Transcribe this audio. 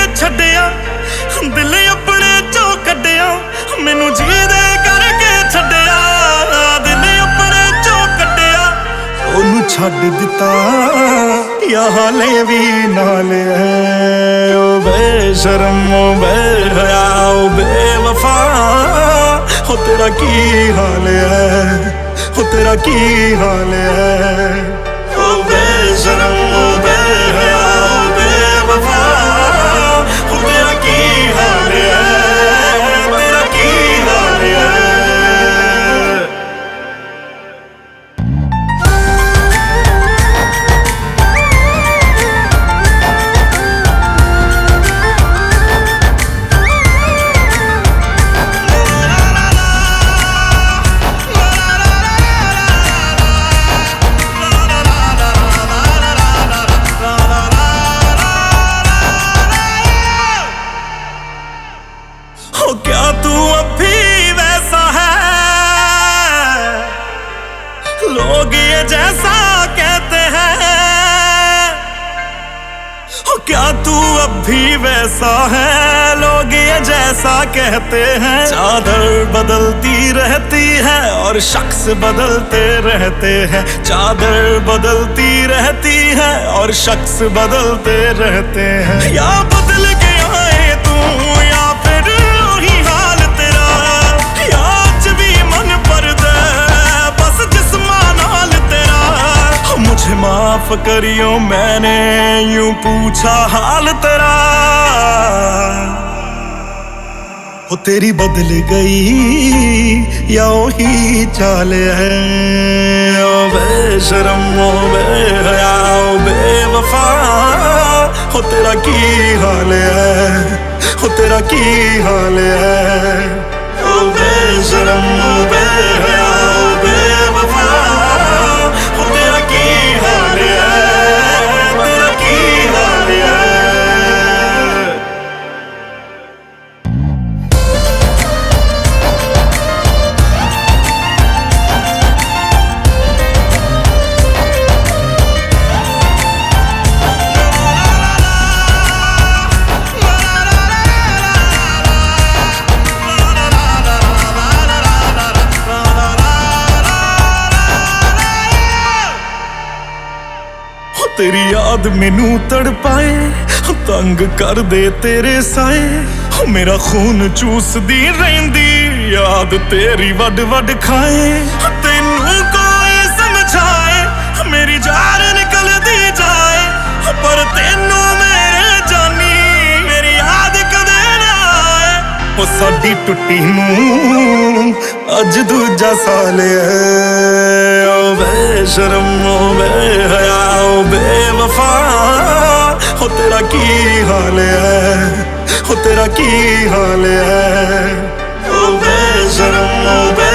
छड्डिया दिल अपने चो कड्डिया मैनू जीदे करके छड्डिया दिल अपने चो कड्डिया ओनू छड्ड दिता या हाले भी नाल है ओ बेशरम ओ बेहया ओ बेवफा हो तेरा की हाल है हो तेरा की हाल है ओ बेशरम ओ बेहया ओ बेवफा हो तेरा की हाल है तेरा की हाल है क्या तू अभी वैसा है लोग ये जैसा कहते हैं क्या तू अभी वैसा है लोग ये जैसा कहते हैं चादर बदलती रहती है और शख्स बदलते रहते हैं चादर बदलती रहती है और शख्स बदलते रहते हैं या बदल गया है तू या फिर वही हाल तेरा या आज भी मन पर दे बस जिस्मां नाल तेरा मुझे माफ करियो मैंने यूं पूछा हाल तेरा हो तेरी बदल गई या वही चाल है ओ बेशरम ओ बेहया ओ बेवफा हो तेरा की हाल है हो तेरा की हाल है ओ बेशरम ओ बेहया ओ बेवफा हो तेरा की हाल है तेरा की हाल है तेरी याद मैनू तड़पाए तंग कर दे तेरे साए मेरा खून चूसदी रहिंदी याद तेरी वड वड खाए तेनू कोई समझाए मेरी जान निकलदी जाए पर तेनू मेरे जानी मेरी याद कदे ना आए ओ साडी टुट्टी नू अज दूजा साल है ओ बेशरम ओ बेहया ओ बेवफा हो तेरा की हाल है हो तेरा की हाल है ओ बेशरम ओ